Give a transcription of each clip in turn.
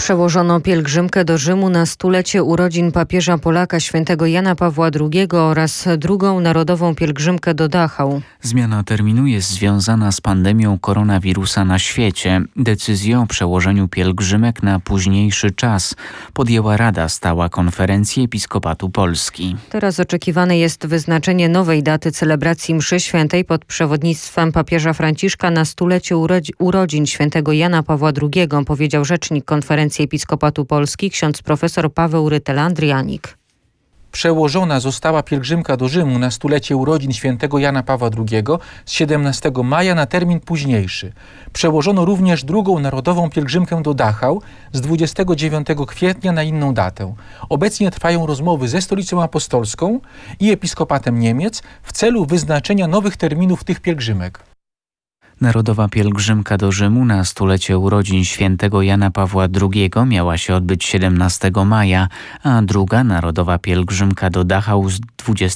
Przełożono pielgrzymkę do Rzymu na stulecie urodzin papieża Polaka świętego Jana Pawła II oraz drugą narodową pielgrzymkę do Dachau. Zmiana terminu jest związana z pandemią koronawirusa na świecie. Decyzję o przełożeniu pielgrzymek na późniejszy czas podjęła Rada Stała Konferencji Episkopatu Polski. Teraz oczekiwane jest wyznaczenie nowej daty celebracji mszy świętej pod przewodnictwem papieża Franciszka na stulecie urodzin świętego Jana Pawła II, powiedział rzecznik Konferencji Episkopatu Polski ksiądz profesor Paweł Rytel-Andrianik. Przełożona została pielgrzymka do Rzymu na stulecie urodzin świętego Jana Pawła II z 17 maja na termin późniejszy. Przełożono również drugą narodową pielgrzymkę do Dachau z 29 kwietnia na inną datę. Obecnie trwają rozmowy ze Stolicą Apostolską i Episkopatem Niemiec w celu wyznaczenia nowych terminów tych pielgrzymek. Narodowa pielgrzymka do Rzymu na stulecie urodzin świętego Jana Pawła II miała się odbyć 17 maja, a druga narodowa pielgrzymka do Dachau z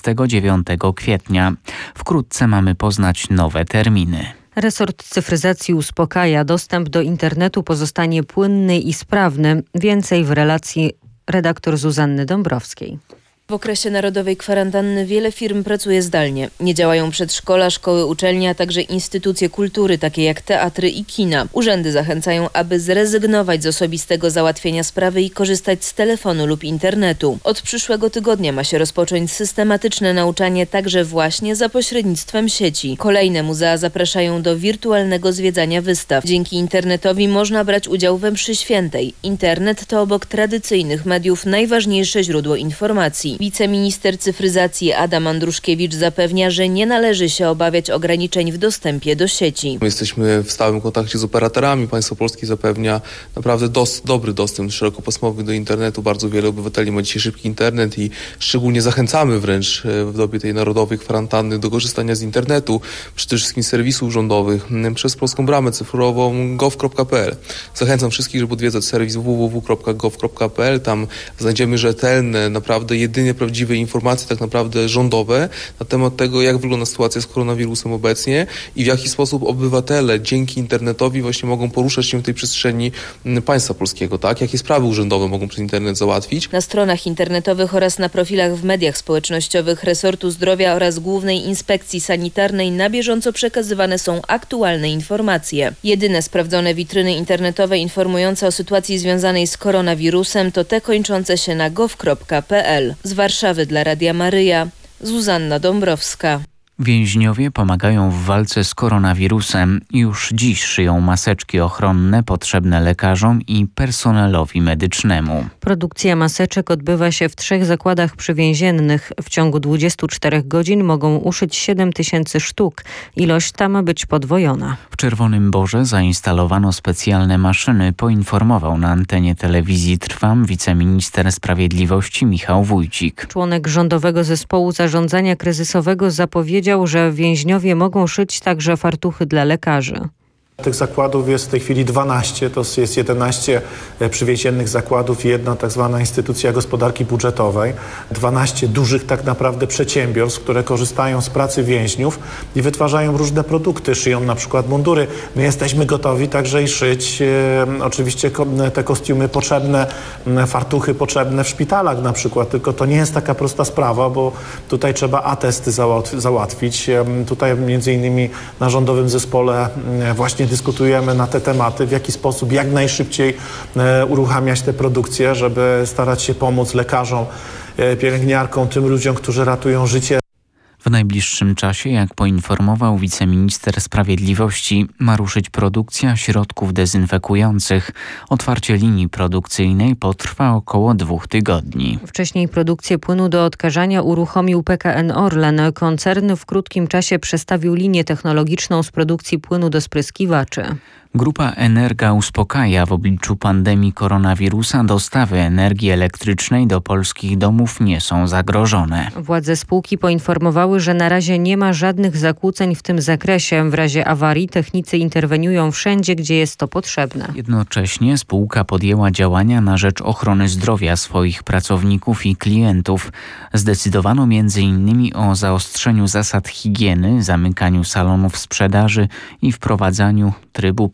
29 kwietnia. Wkrótce mamy poznać nowe terminy. Resort cyfryzacji uspokaja. Dostęp do internetu pozostanie płynny i sprawny. Więcej w relacji redaktor Zuzanny Dąbrowskiej. W okresie narodowej kwarantanny wiele firm pracuje zdalnie. Nie działają przedszkola, szkoły, uczelnie, a także instytucje kultury, takie jak teatry i kina. Urzędy zachęcają, aby zrezygnować z osobistego załatwienia sprawy i korzystać z telefonu lub internetu. Od przyszłego tygodnia ma się rozpocząć systematyczne nauczanie także właśnie za pośrednictwem sieci. Kolejne muzea zapraszają do wirtualnego zwiedzania wystaw. Dzięki internetowi można brać udział we mszy świętej. Internet to obok tradycyjnych mediów najważniejsze źródło informacji. Wiceminister cyfryzacji Adam Andruszkiewicz zapewnia, że nie należy się obawiać ograniczeń w dostępie do sieci. Jesteśmy w stałym kontakcie z operatorami. Państwo polskie zapewnia naprawdę dobry dostęp szerokopasmowy do internetu. Bardzo wiele obywateli ma dzisiaj szybki internet i szczególnie zachęcamy wręcz w dobie tej narodowej kwarantanny do korzystania z internetu, przede wszystkim serwisów rządowych, przez polską bramę cyfrową gov.pl. Zachęcam wszystkich, żeby odwiedzać serwis www.gov.pl. Tam znajdziemy rzetelne, naprawdę jedynie prawdziwe informacje tak naprawdę rządowe na temat tego, jak wygląda sytuacja z koronawirusem obecnie i w jaki sposób obywatele dzięki internetowi właśnie mogą poruszać się w tej przestrzeni państwa polskiego, tak? Jakie sprawy urzędowe mogą przez internet załatwić. Na stronach internetowych oraz na profilach w mediach społecznościowych Resortu Zdrowia oraz Głównej Inspekcji Sanitarnej na bieżąco przekazywane są aktualne informacje. Jedyne sprawdzone witryny internetowe informujące o sytuacji związanej z koronawirusem to te kończące się na gov.pl. Z Warszawy dla Radia Maryja, Zuzanna Dąbrowska. Więźniowie pomagają w walce z koronawirusem. Już dziś szyją maseczki ochronne potrzebne lekarzom i personelowi medycznemu. Produkcja maseczek odbywa się w 3 zakładach przywięziennych. W ciągu 24 godzin mogą uszyć 7 000 sztuk. Ilość ta ma być podwojona. W Czerwonym Borze zainstalowano specjalne maszyny, poinformował na antenie telewizji Trwam wiceminister sprawiedliwości Michał Wójcik. Członek rządowego zespołu zarządzania kryzysowego zapowiedział, że więźniowie mogą szyć także fartuchy dla lekarzy. Tych zakładów jest w tej chwili 12, to jest 11 przywięziennych zakładów i jedna tak zwana instytucja gospodarki budżetowej. 12 dużych tak naprawdę przedsiębiorstw, które korzystają z pracy więźniów i wytwarzają różne produkty, szyją na przykład mundury. My jesteśmy gotowi także i szyć oczywiście te kostiumy potrzebne, fartuchy potrzebne w szpitalach na przykład, tylko to nie jest taka prosta sprawa, bo tutaj trzeba atesty załatwić. Tutaj między innymi na rządowym zespole właśnie dyskutujemy na te tematy, w jaki sposób jak najszybciej uruchamiać te produkcje, żeby starać się pomóc lekarzom, pielęgniarkom, tym ludziom, którzy ratują życie. W najbliższym czasie, jak poinformował wiceminister sprawiedliwości, ma ruszyć produkcja środków dezynfekujących. Otwarcie linii produkcyjnej potrwa około 2 tygodni. Wcześniej produkcję płynu do odkażania uruchomił PKN Orlen. Koncern w krótkim czasie przestawił linię technologiczną z produkcji płynu do spryskiwaczy. Grupa Energa uspokaja, w obliczu pandemii koronawirusa dostawy energii elektrycznej do polskich domów nie są zagrożone. Władze spółki poinformowały, że na razie nie ma żadnych zakłóceń w tym zakresie. W razie awarii technicy interweniują wszędzie, gdzie jest to potrzebne. Jednocześnie spółka podjęła działania na rzecz ochrony zdrowia swoich pracowników i klientów. Zdecydowano m.in. o zaostrzeniu zasad higieny, zamykaniu salonów sprzedaży i wprowadzaniu trybu pracy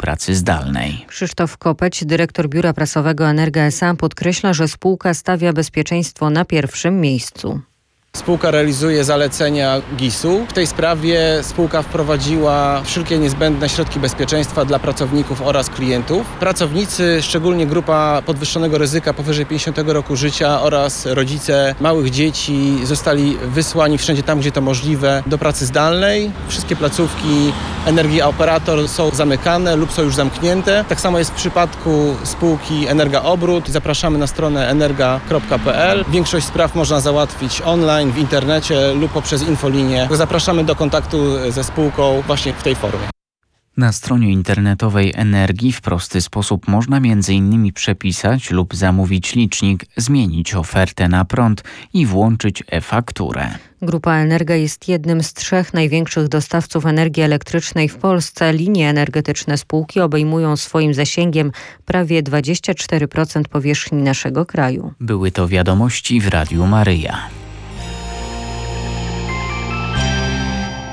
pracy zdalnej. Krzysztof Kopeć, dyrektor Biura Prasowego Energa S.A. podkreśla, że spółka stawia bezpieczeństwo na pierwszym miejscu. Spółka realizuje zalecenia GIS-u. W tej sprawie spółka wprowadziła wszelkie niezbędne środki bezpieczeństwa dla pracowników oraz klientów. Pracownicy, szczególnie grupa podwyższonego ryzyka powyżej 50 roku życia oraz rodzice małych dzieci zostali wysłani wszędzie tam, gdzie to możliwe, do pracy zdalnej. Wszystkie placówki Energia Operator są zamykane lub są już zamknięte. Tak samo jest w przypadku spółki Energa Obrót. Zapraszamy na stronę energa.pl. Większość spraw można załatwić online, w internecie lub poprzez infolinię. Zapraszamy do kontaktu ze spółką właśnie w tej formie. Na stronie internetowej Energii w prosty sposób można m.in. przepisać lub zamówić licznik, zmienić ofertę na prąd i włączyć e-fakturę. Grupa Energa jest jednym z 3 największych dostawców energii elektrycznej w Polsce. Linie energetyczne spółki obejmują swoim zasięgiem prawie 24% powierzchni naszego kraju. Były to wiadomości w Radiu Maryja.